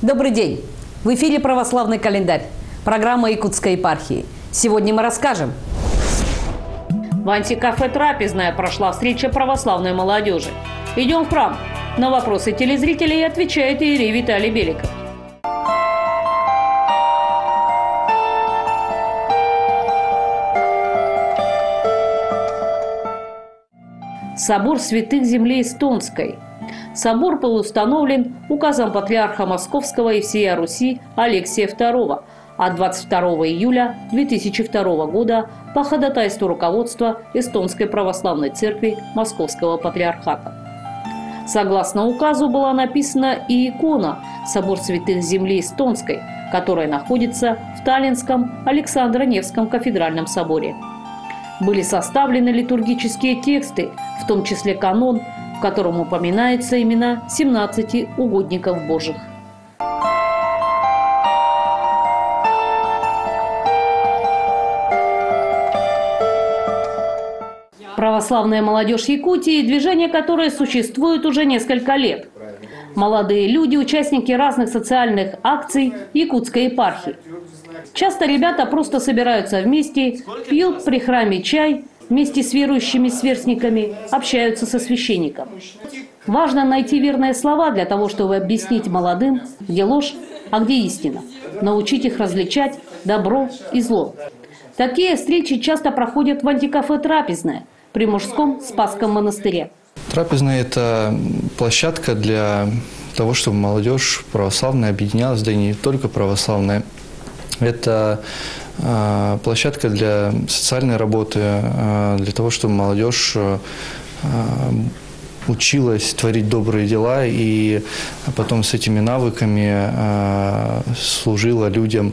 Добрый день! В эфире «Православный календарь», программа Якутской епархии. Сегодня мы расскажем. В антикафе «Трапезная» прошла встреча православной молодежи. Идем в храм. На вопросы телезрителей отвечает иерей Виталий Беликов. Собор святых земли Эстонской. Собор был установлен указом патриарха Московского и всея Руси Алексия II от 22 июля 2002 года по ходатайству руководства Эстонской православной церкви Московского патриархата. Согласно указу была написана и икона «Собор святых земли Эстонской», которая находится в Таллинском Александро-Невском кафедральном соборе. Были составлены литургические тексты, в том числе канон, в котором упоминаются имена 17 угодников Божьих. Православная молодежь Якутии – движение, которое существует уже несколько лет. Молодые люди – участники разных социальных акций якутской епархии. Часто ребята просто собираются вместе, пьют при храме чай, вместе с верующими сверстниками общаются со священником. Важно найти верные слова для того, чтобы объяснить молодым, где ложь, а где истина. Научить их различать добро и зло. Такие встречи часто проходят в антикафе «Трапезная» при мужском Спасском монастыре. Трапезная – это площадка для того, чтобы молодежь православная объединялась, да и не только православная. Это площадка для социальной работы, для того, чтобы молодежь училась творить добрые дела и потом с этими навыками служила людям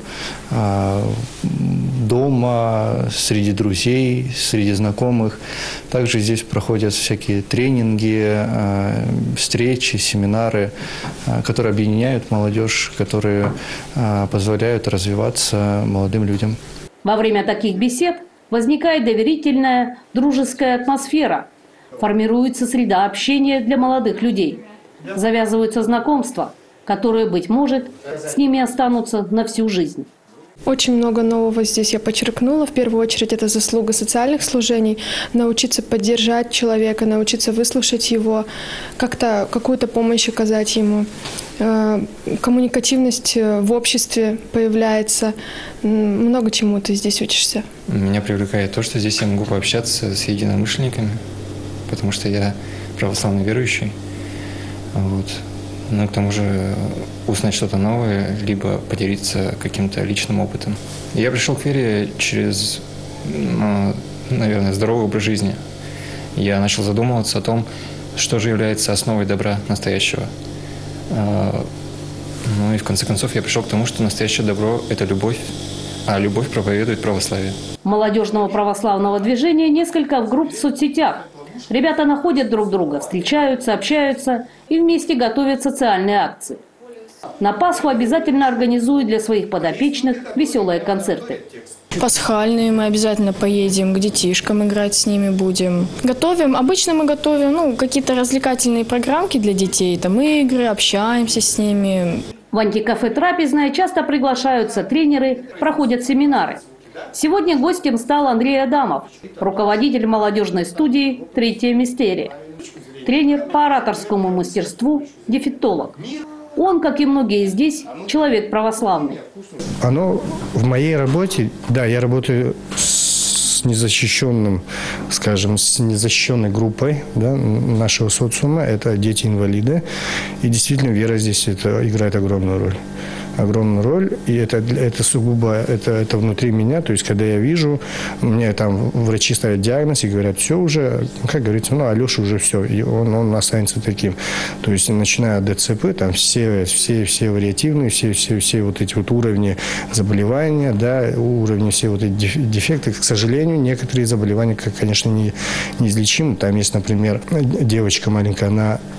дома, среди друзей, среди знакомых. Также здесь проходят всякие тренинги, встречи, семинары, которые объединяют молодежь, которые позволяют развиваться молодым людям. Во время таких бесед возникает доверительная, дружеская атмосфера. Формируется среда общения для молодых людей. Завязываются знакомства, которые, быть может, с ними останутся на всю жизнь. Очень много нового здесь я подчеркнула. В первую очередь это заслуга социальных служений. Научиться поддержать человека, научиться выслушать его, как-то какую-то помощь оказать ему. Коммуникативность в обществе появляется. Много чему ты здесь учишься. Меня привлекает то, что здесь я могу пообщаться с единомышленниками, потому что я православный верующий. Вот. Но к тому же узнать что-то новое, либо поделиться каким-то личным опытом. Я пришел к вере через, наверное, здоровый образ жизни. Я начал задумываться о том, что же является основой добра настоящего. Ну и в конце концов я пришел к тому, что настоящее добро – это любовь, а любовь проповедует православие. Молодежного православного движения несколько групп в соцсетях. Ребята находят друг друга, встречаются, общаются и вместе готовят социальные акции. На Пасху обязательно организуют для своих подопечных веселые концерты. Пасхальные мы обязательно поедем, к детишкам играть с ними будем. Готовим, обычно мы готовим какие-то развлекательные программки для детей, там игры, общаемся с ними. В антикафе «Трапезная» часто приглашаются тренеры, проходят семинары. Сегодня гостем стал Андрей Адамов, руководитель молодежной студии «Третья мистерия», тренер по ораторскому мастерству, дефектолог. Он, как и многие здесь, человек православный. Оно в моей работе, да, я работаю с незащищенным, скажем, с незащищенной группой, да, нашего социума, это дети-инвалиды. И действительно вера здесь играет огромную роль. Огромную роль, и это сугубо, это внутри меня, то есть, когда я вижу, мне там врачи ставят диагноз и говорят, все уже, как говорится, Алеша уже все, и он останется таким. То есть, начиная от ДЦП, там все вариативные, все вот эти вот уровни заболевания, да, уровни, все вот эти дефекты, к сожалению, некоторые заболевания, конечно, неизлечимы. Там есть, например, девочка маленькая, она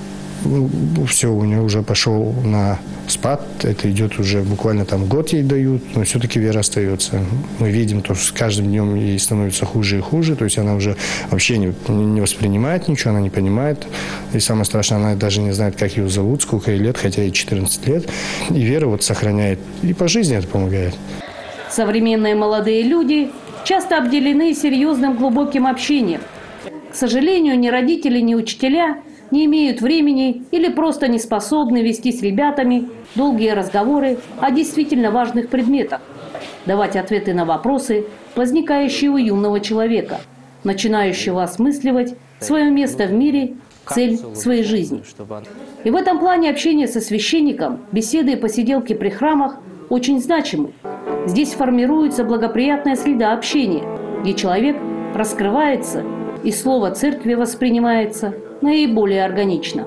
все, у нее уже пошел на спад, это идет уже буквально там год ей дают, но все-таки вера остается. Мы видим, то, что с каждым днем ей становится хуже и хуже, то есть она уже вообще не воспринимает ничего, она не понимает. И самое страшное, она даже не знает, как ее зовут, сколько ей лет, хотя ей 14 лет. И вера вот сохраняет, и по жизни это помогает. Современные молодые люди часто обделены серьезным глубоким общением. К сожалению, ни родители, ни учителя не имеют времени или просто не способны вести с ребятами долгие разговоры о действительно важных предметах, давать ответы на вопросы, возникающие у юного человека, начинающего осмысливать свое место в мире, цель своей жизни. И в этом плане общение со священником, беседы и посиделки при храмах очень значимы. Здесь формируется благоприятная среда общения, где человек раскрывается и слово церкви воспринимается наиболее органично.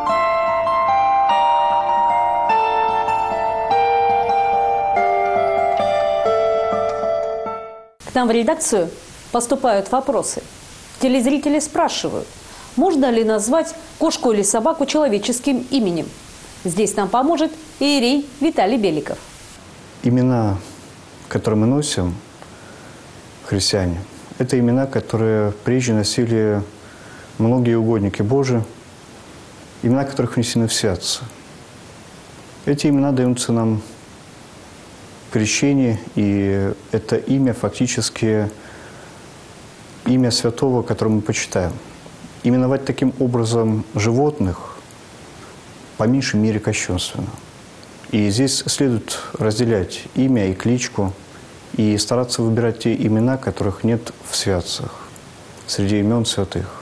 К нам в редакцию поступают вопросы. Телезрители спрашивают, можно ли назвать кошку или собаку человеческим именем. Здесь нам поможет иерей Виталий Беликов. Имена, которые мы носим, христиане, это имена, которые прежде носили многие угодники Божии, имена которых внесены в сердце. Эти имена даются нам в крещении, и это имя фактически имя святого, которое мы почитаем. Именовать таким образом животных по меньшей мере кощунственно. И здесь следует разделять имя и кличку, и стараться выбирать те имена, которых нет в святцах, среди имен святых.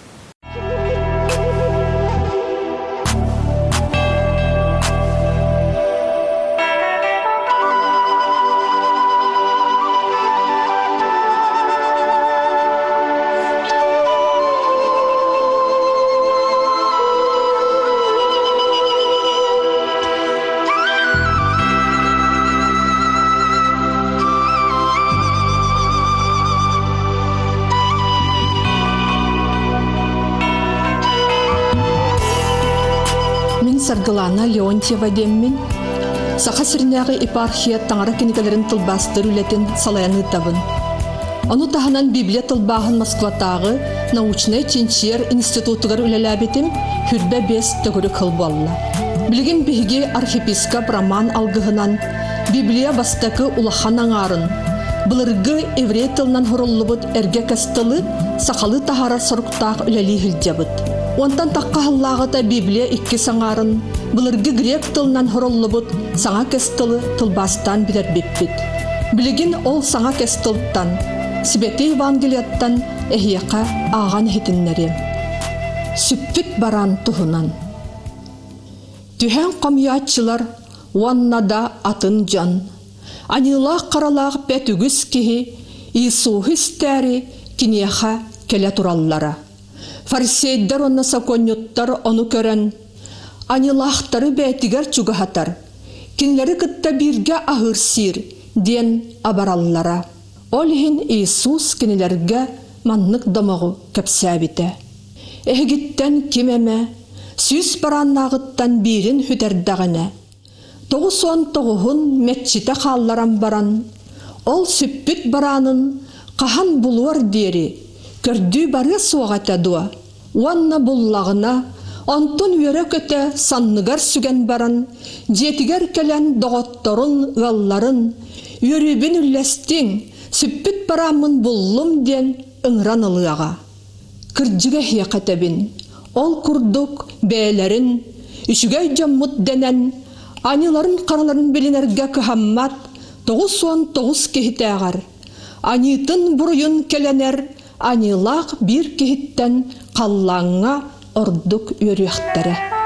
Саргалана Леонтьева деммин саха сирнягы епархия таңара кенекелерин тылбастыр үлетин салаяны табын. Ону таханан Библия тылбағын Москватағы научный тенчер институтыгар үлеләбетим хүрбе бес төгірі қыл болла. Білген бейге архипископ Роман алгыгынан Библия бастакы улахан аңарын, бұлырғы еврей тылынан хұрыллыбыт әрге кастылы сақалы тахара сұрықтақ үлелі хілдебіт. Онтан таққа хыллағыта Библия икки саңарын, бұлырғы грек тылынан хұрыллыбыт саңа кастылы тылбастан білер беппет. Білген ол саңа кастылттан, Сибеті Евангелияттан әхияқа аған хетіннері. Сүппіт баран тұхынан. Түхен қамиятчылар уаннада атын жан. Анилақ қаралақ бәтүгіз кеhi Иисухис тәрі кинеха келе тураллара. Фарисейдер онна саконьоттар ону көрен. Анилақтары бәтігер чугахатар. Кинлері кытта бирге ахыр сир ден абараллара. Олхин Иисус кинелерге маннык домогу кепсәбите. Эхгиттен кимеме, сүз бараннағыттан бирин хүдердағыне. 9-10 метчите қалларан баран, ол сүппіт баранын қахан бұлуар дери, көрді бары соғата дуа. Уанна бұллағына, онтун өре көте санныгар сүген баран, жетігер келен доғотторын ғалларын, өрібін үллестің, сүппіт барамын бұллым ден ыңран ылыға. Кірджіге хияқатабин, ол күрдік бәйлерін, үшігей жаммыт денен, аниларын қараларын білінерге күхаммат 9-10 кехітәғар. Анитын бұрыйын келенер, анилақ бір кехіттен қаллаңа ордық өріқтері.